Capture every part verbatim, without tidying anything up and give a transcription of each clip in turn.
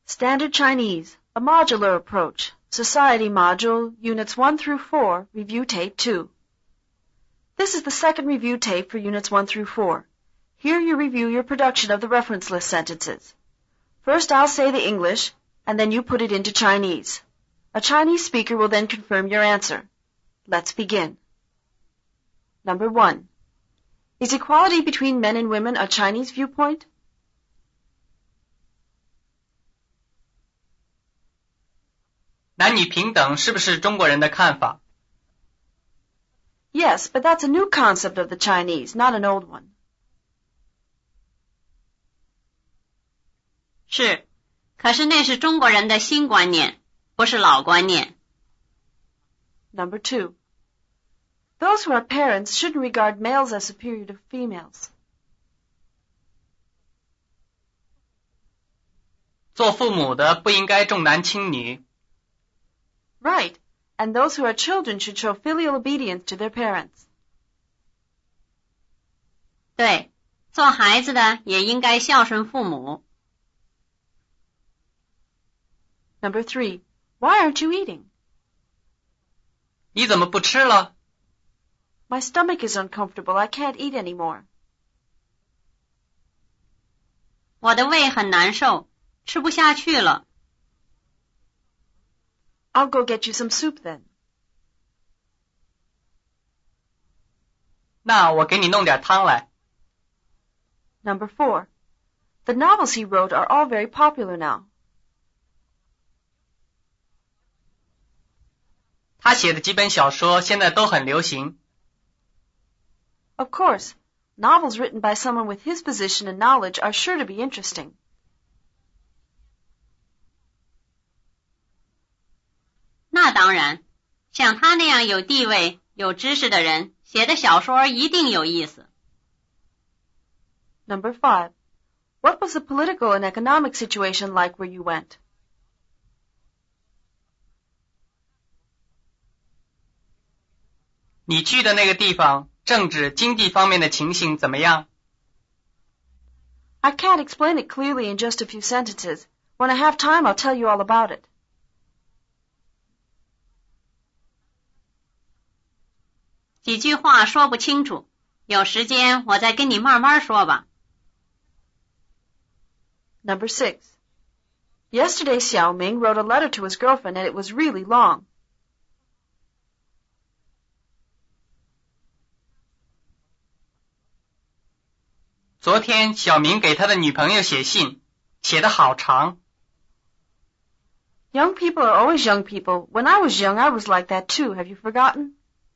Standard Chinese, a modular approach. Society module, Units one through four, Review Tape two. This is the second review tape for Units one through four. Here you review your production of the reference list sentences. First I'll say the English, and then you put it into Chinese. A Chinese speaker will then confirm your answer. Let's begin. Number one. Is equality between men and women a Chinese viewpoint? 男女平等是不是中国人的看法？ Yes, but that's a new concept of the Chinese, not an old one. 是，可是那是中国人的新观念，不是老观念。 Number two. Those who are parents shouldn't regard males as superior to females. 做父母的不应该重男轻女。 Right, and those who are children should show filial obedience to their parents. 对，做孩子的也应该孝顺父母。 Number three. Why aren't you eating? 你怎么不吃了？ My stomach is uncomfortable. I can't eat anymore. 我的胃很难受，吃不下去了。 I'll go get you some soup then. 那我给你弄点汤来。 Number four. The novels he wrote are all very popular now. 他写的几本小说现在都很流行。 Of course, novels written by someone with his position and knowledge are sure to be interesting. 那当然，像他那样有地位、有知识的人，写的小说一定有意思。 Number five. What was the political and economic situation like where you went? 你去的那个地方，政治、经济方面的情形怎么样？ I can't explain it clearly in just a few sentences. When I have time, I'll tell you all about it. 几句话说不清楚，有时间我再跟你慢慢说吧。 Number six. Yesterday, Xiaoming wrote a letter to his girlfriend, and it was really long. 昨天小明给他的女朋友写信，写得好长。 Young people are always young people. When I was young, I was like that too. Have you forgotten?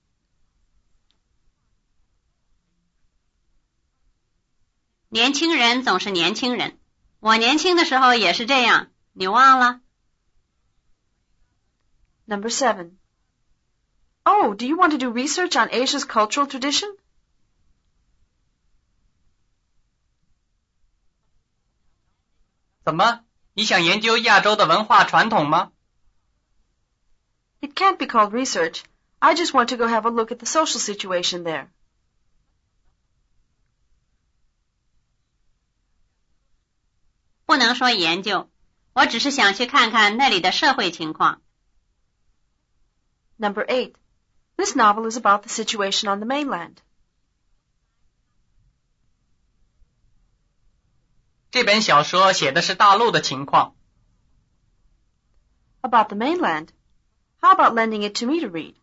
年轻人总是年轻人，我年轻的时候也是这样，你忘了？ Number seven. Oh, do you want to do research on Asia's cultural tradition? 怎么？你想研究亚洲的文化传统吗？ It can't be called research. I just want to go have a look at the social situation there. 不能说研究，我只是想去看看那里的社会情况。 Number eight. This novel is about the situation on the mainland. 这本小说写的是大陆的情况。 About the mainland? How about lending it to me to read?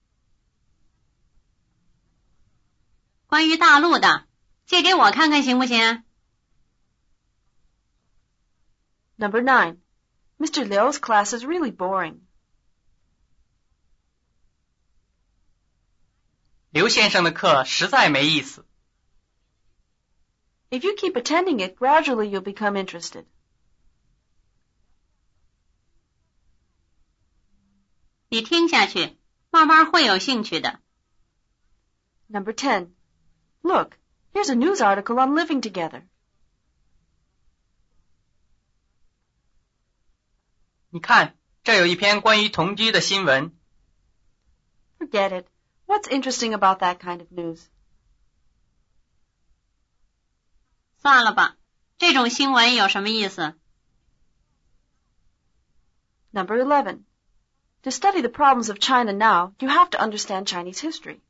关于大陆的，借给我看看行不行？ Number nine. Mister Liu's class is really boring. 刘先生的课实在没意思。 If you keep attending it, gradually you'll become interested. 你听下去，慢慢会有兴趣的。 Number ten. Look, here's a news article on living together. 你看，这有一篇关于同居的新闻。 Forget it. What's interesting about that kind of news? 算了吧，这种新闻有什么意思？ Number eleven. To study the problems of China now, you have to understand Chinese history.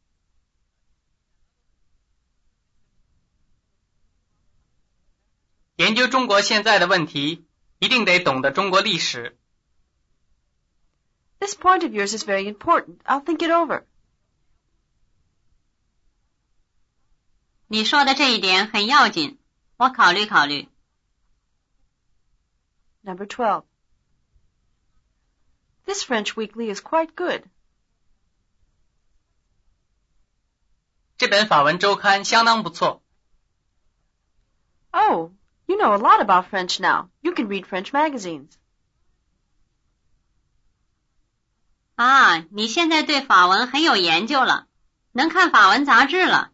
研究中国现在的问题，一定得懂得中国历史。 This point of yours is very important. I'll think it over. 你说的这一点很要紧，我考虑考虑。 Number twelve. This French weekly is quite good. 这本法文周刊相当不错。 Oh, you know a lot about French now. You can read French magazines. 啊，你现在对法文很有研究了，能看法文杂志了。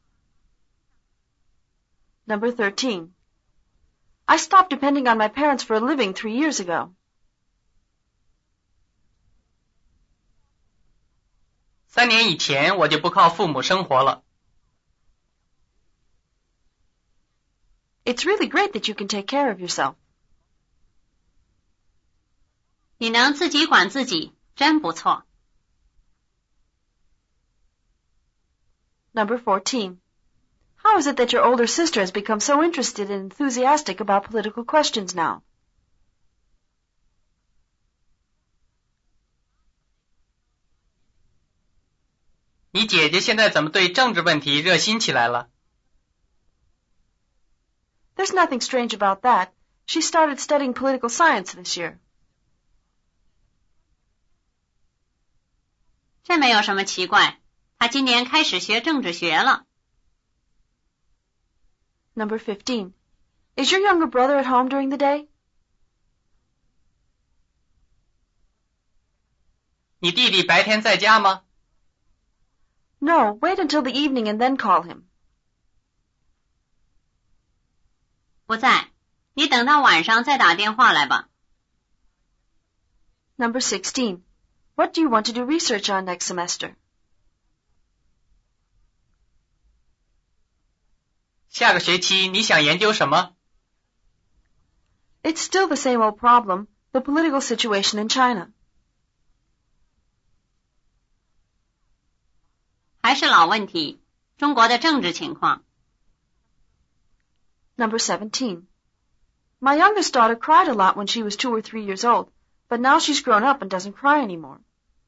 Number thirteen. I stopped depending on my parents for a living three years ago. 三年以前我就不靠父母生活了。 It's really great that you can take care of yourself. 你能自己管自己，真不错。 Number fourteen. How is it that your older sister has become so interested and enthusiastic about political questions now? 你姐姐现在怎么对政治问题热心起来了？ There's nothing strange about that. She started studying political science this year. 这没有什么奇怪，她今年开始学政治学了。 Number fifteen. Is your younger brother at home during the day? 你弟弟白天在家吗？ No, wait until the evening and then call him. 不在，你等到晚上再打电话来吧。 Number sixteen. What do you want to do research on next semester? 下个学期你想研究什么？ It's still the same old problem, the political situation in China. 还是老问题，中国的政治情况。 Number seventeen. My youngest daughter cried a lot when she was two or three years old, but now she's grown up and doesn't cry anymore.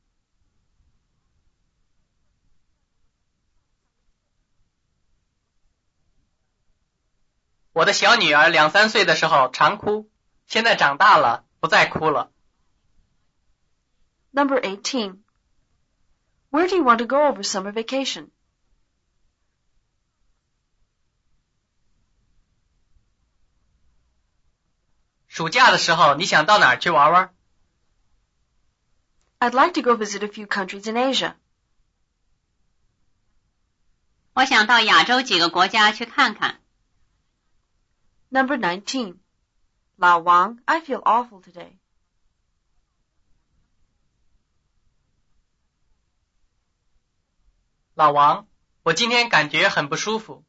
我的小女儿两三岁的时候常哭，现在长大了不再哭了。 Number eighteen. Where do you want to go over summer vacation? 暑假的时候你想到哪儿去玩玩？ I'd like to go visit a few countries in Asia. 我想到亚洲几个国家去看看。 Number nineteen. Lao Wang, I feel awful today. 老王，我今天感觉很不舒服。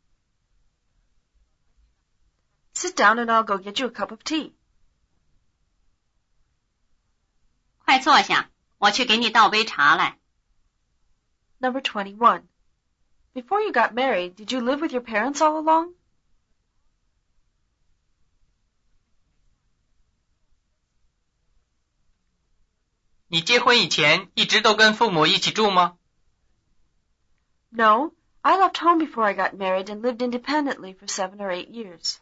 Sit down and I'll go get you a cup of tea. 快坐下，我去给你倒杯茶来。 Number twenty-one. Before you got married, did you live with your parents all along? 你结婚以前一直都跟父母一起住吗？ No, I left home before I got married and lived independently for seven or eight years.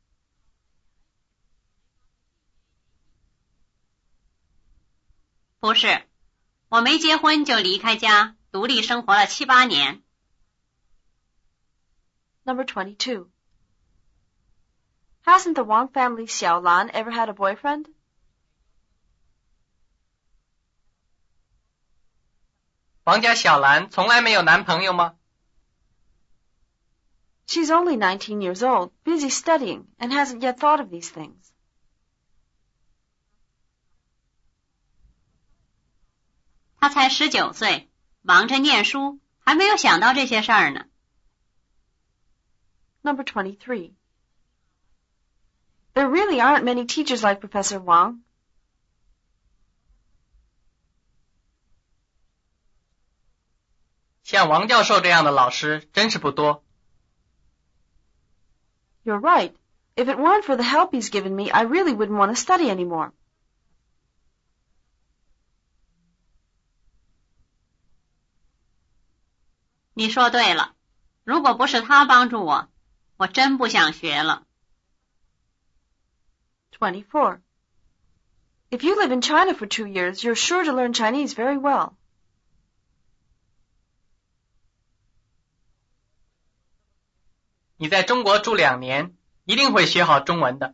不是，我没结婚就离开家，独立生活了七八年。 Number twenty-two. Hasn't the Wang family Xiao Lan ever had a boyfriend? 王家小兰从来没有男朋友吗？ She's only nineteen years old, busy studying, and hasn't yet thought of these things. 她才十九岁，忙着念书，还没有想到这些事儿呢。 Number twenty-three. There really aren't many teachers like Professor Wang. 像王教授这样的老师真是不多。 You're right. If it weren't for the help he's given me, I really wouldn't want to study anymore. 你说对了，如果不是他帮助我，我真不想学了。 twenty-four. If you live in China for two years, you're sure to learn Chinese very well. 你在中国住两年，一定会学好中文的。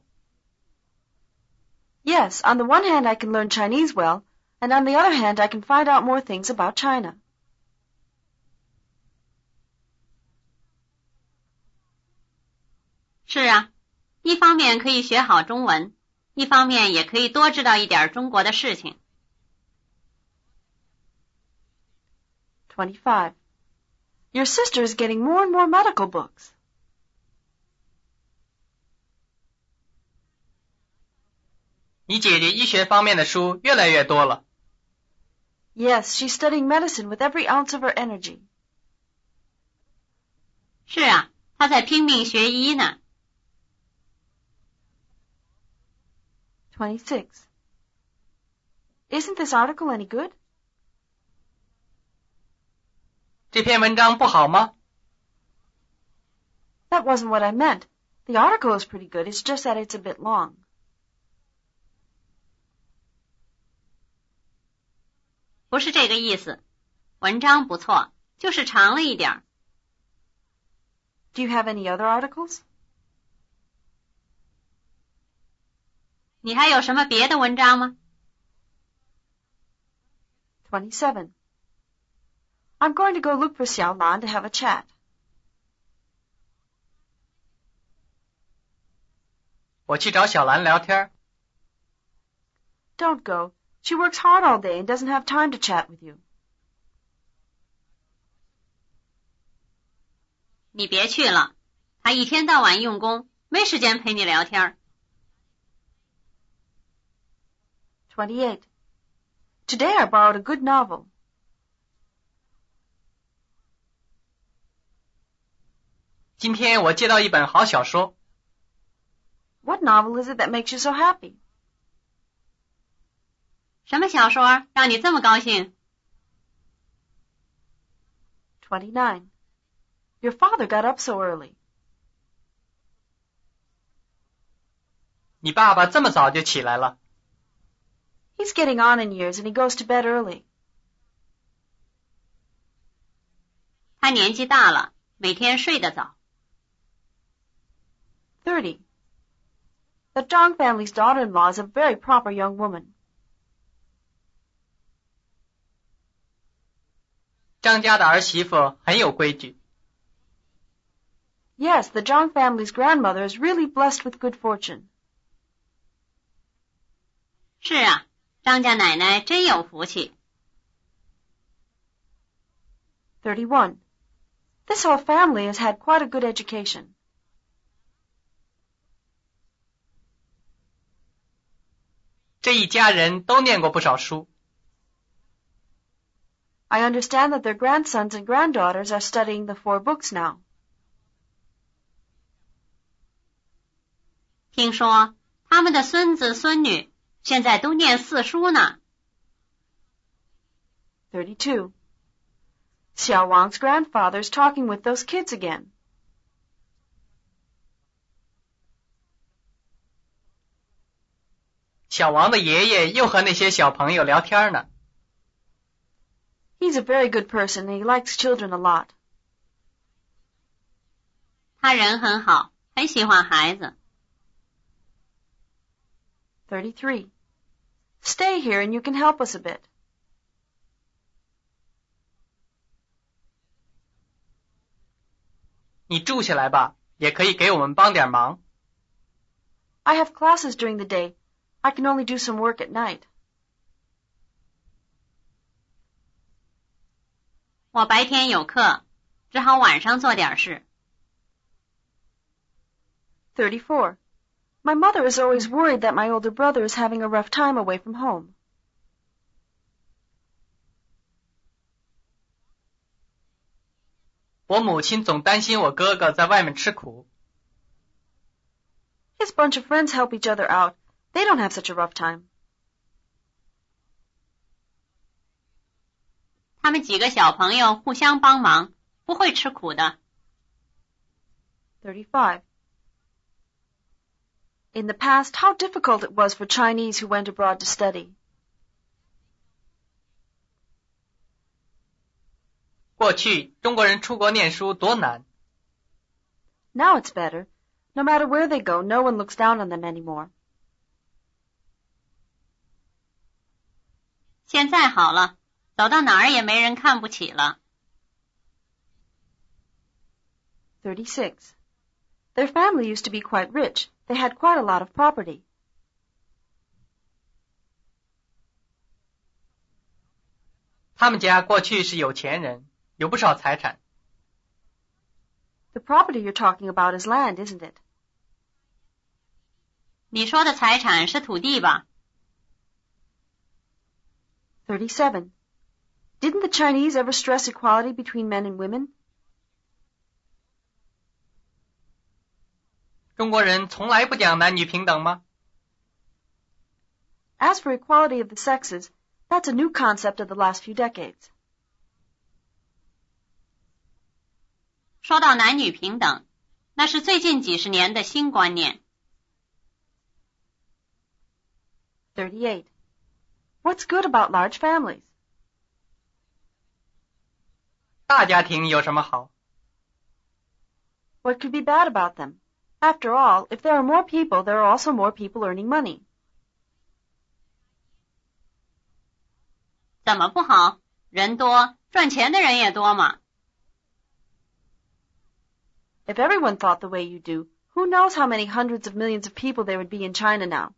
Yes, on the one hand I can learn Chinese well, and on the other hand I can find out more things about China. 是啊，一方面可以学好中文，一方面也可以多知道一点中国的事情。 twenty-five. Your sister is getting more and more medical books. 你姐姐医学方面的书越来越多了。 Yes, she's studying medicine with every ounce of her energy. 是啊，她在拼命学医呢。 twenty-six. Isn't this article any good? 这篇文章不好吗？ That wasn't what I meant. The article is pretty good, it's just that it's a bit long. 不是这个意思，文章不错，就是长了一点。 Do you have any other articles? 你还有什么别的文章吗？ twenty-seven. I'm going to go look for Xiao Lan to have a chat. 我去找小兰聊天。 Don't go. She works hard all day and doesn't have time to chat with you. 你别去了，她一天到晚用功，没时间陪你聊天。 twenty-eight. Today I borrowed a good novel. 今天我借到一本好小说。 What novel is it that makes you so happy? 什么小说让你这么高兴？ twenty-nine. Your father got up so early. 你爸爸这么早就起来了。 He's getting on in years and he goes to bed early. 他年纪大了，每天睡得早。 thirty. The Zhang family's daughter-in-law is a very proper young woman. 张家的儿媳妇很有规矩。 Yes, the Zhang family's grandmother is really blessed with good fortune. 是啊，张家奶奶真有福气。 thirty-one. This whole family has had quite a good education. 这一家人都念过不少书。 I understand that their grandsons and granddaughters are studying the four books now. 听说他们的孙子孙女现在都念四书呢。 thirty-two. Xiao Wang's grandfather is talking with those kids again. 小王的爷爷又和那些小朋友聊天呢。 He's a very good person and he likes children a lot. 他人很好，很喜欢孩子。 thirty-three. Stay here and you can help us a bit. 你住下来吧，也可以给我们帮点忙。 I have classes during the day. I can only do some work at night. 我白天有课，只好晚上做点事。 thirty-four. My mother is always worried that my older brother is having a rough time away from home. 我母亲总担心我哥哥在外面吃苦。 His bunch of friends help each other out. They don't have such a rough time. 他们几个小朋友互相帮忙，不会吃苦的。 thirty-five. In the past, how difficult it was for Chinese who went abroad to study. 过去中国人出国念书多难。 Now it's better. No matter where they go, no one looks down on them anymore. 现在好了，走到哪儿也没人看不起了。 thirty-six. Their family used to be quite rich. They had quite a lot of property. 他们家过去是有钱人，有不少财产。 The property you're talking about is land, isn't it? 你说的财产是土地吧？ thirty-seven. Didn't the Chinese ever stress equality between men and women? 中国人从来不讲男女平等吗？ As for equality of the sexes, that's a new concept of the last few decades. 说到男女平等，那是最近几十年的新观念。 thirty-eight. What's good about large families? 大家庭有什么好？ What could be bad about them? After all, if there are more people, there are also more people earning money. 怎么不好？人多，赚钱的人也多嘛。 If everyone thought the way you do, who knows how many hundreds of millions of people there would be in China now?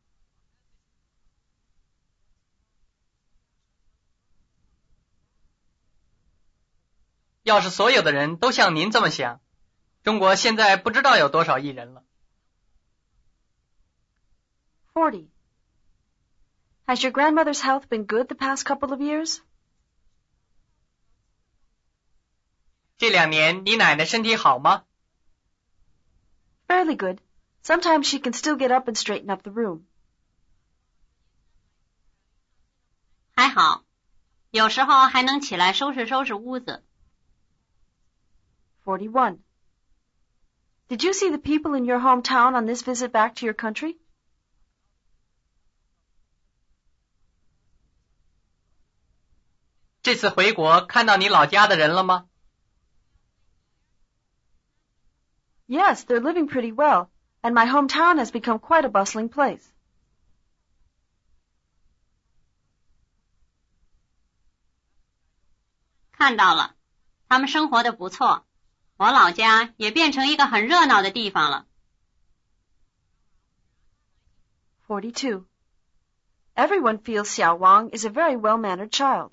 要是所有的人都像您这么想，中国现在不知道有多少亿人了。 forty. Has your grandmother's health been good the past couple of years? 这两年你奶奶身体好吗？ Fairly good. Sometimes she can still get up and straighten up the room. 还好，有时候还能起来收拾收拾屋子。 forty-one. Did you see the people in your hometown on this visit back to your country? 这次回国看到你老家的人了吗？ Yes, they're living pretty well, and my hometown has become quite a bustling place. 看到了，他们生活的不错，我老家也变成一个很热闹的地方了。 forty-two. Everyone feels Xiao Wang is a very well-mannered child.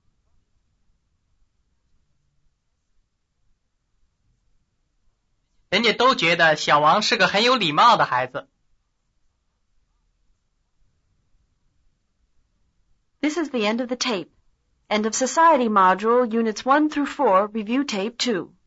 人家都觉得小王是个很有礼貌的孩子。 This is the end of the tape. End of Society Module, Units one through four, Review Tape two.